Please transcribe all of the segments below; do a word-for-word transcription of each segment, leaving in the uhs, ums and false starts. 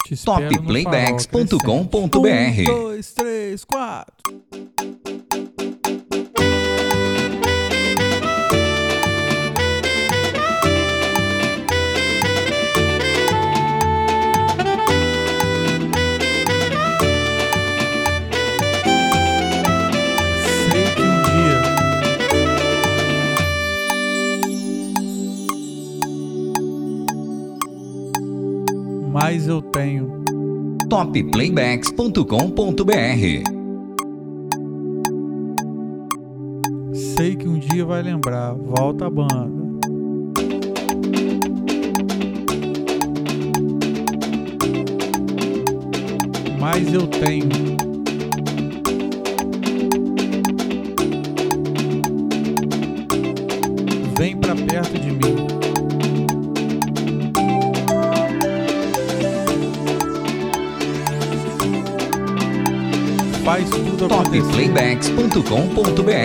Te espero no top playbacks ponto com ponto farol br. crescente. Um, dois, três, quatro. Sei que um dia mais eu tenho. top playbacks ponto com ponto br. Sei que um dia vai lembrar. Volta a banda. Mas eu tenho. Vem pra perto de mim. Faz tudo top acontecer. playbacks ponto com ponto br.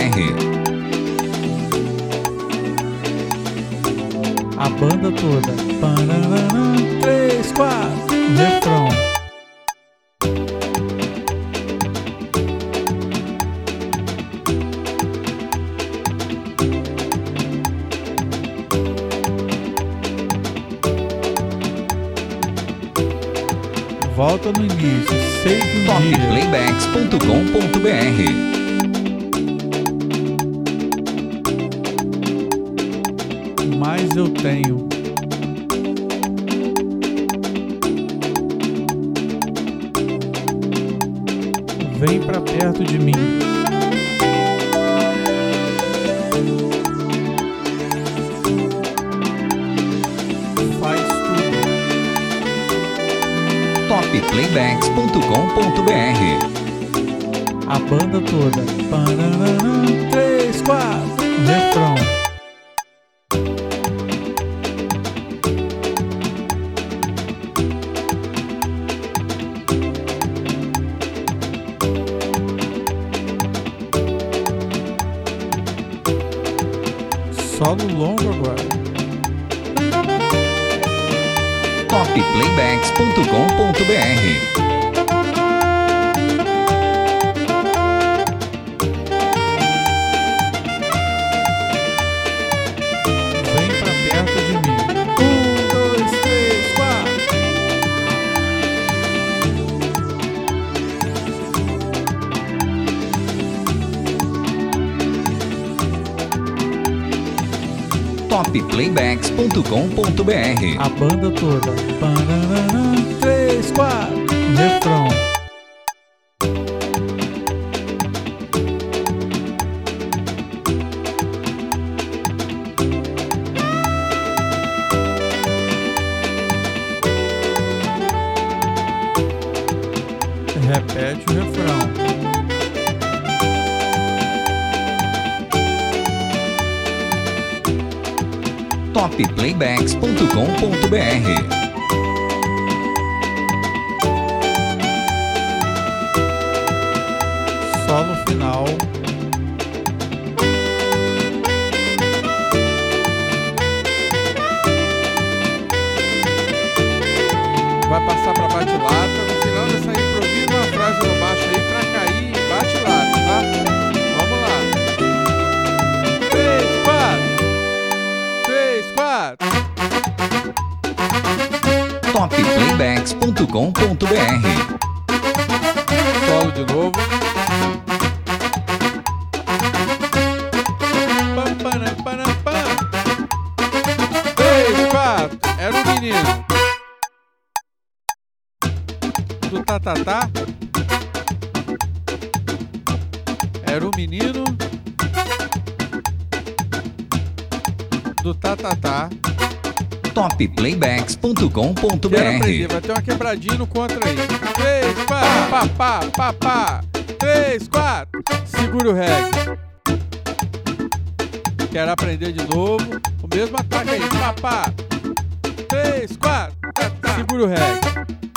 A banda toda. Pananana, três, quatro. Refrão. Volta no início. Sei que um top dia playbacks ponto com ponto br. mais eu tenho. Vem pra perto de mim. Faz tudo. top playbacks ponto com ponto br. A banda toda. Pananana, três, quatro. Refrão. Solo longo agora. top playbacks ponto com ponto br. Vem pra perto de mim. Um, dois, três, quatro. top playbacks ponto com ponto br. A banda toda. Pananana, três, quatro. Refrão. Repete o refrão. top playbacks ponto com ponto br. Solo final. Vai passar pra bate-lata. No final dessa improvisa uma frase no baixo aí pra cair e bate-lata, tá? Vamos lá. Três, quatro. Três, quatro. top playbacks ponto com ponto br. Solo de novo. Pam, panam, panam, pam. Três, quatro. Era um menino. Do tatatá. Era um menino. Do tatatá. top playbacks ponto com ponto Quero aprender, br. vai ter uma quebradinha no contra aí. Três, quatro, pá, pá, pá, pá. Três, quatro. Segura o reggae. Quero aprender de novo. O mesmo ataque aí, pá, pá. Três, quatro. Segura o reggae.